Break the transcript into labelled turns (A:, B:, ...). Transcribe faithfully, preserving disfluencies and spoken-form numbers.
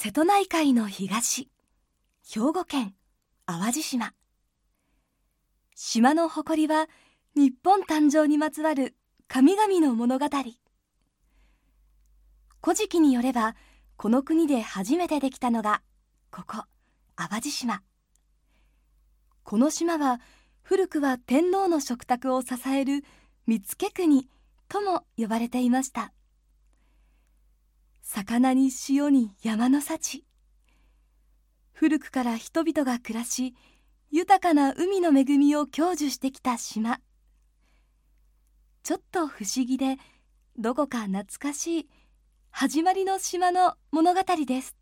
A: 瀬戸内海の東、兵庫県淡路島。島の誇りは日本誕生にまつわる神々の物語。古事記によれば、この国で初めてできたのがここ淡路島。この島は古くは天皇の食卓を支える見附国とも呼ばれていました。魚に塩に山の幸、古くから人々が暮らし、豊かな海の恵みを享受してきた島。ちょっと不思議でどこか懐かしい始まりの島の物語です。